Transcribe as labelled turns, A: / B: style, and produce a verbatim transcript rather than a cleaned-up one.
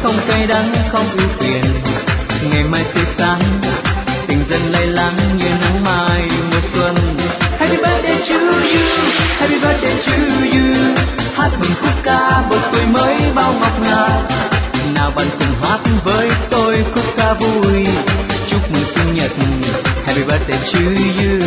A: không cay đắng không ưu phiền. Ngày mai tươi sáng tình dần lay lắng như nắng mai mùa xuân. Happy birthday to you, happy birthday to you. Hát mừng khúc ca bầu tuổi mới bao ngọt ngào. Nào bạn cùng hát với tôi khúc ca vui chúc mừng sinh nhật. Happy birthday to you.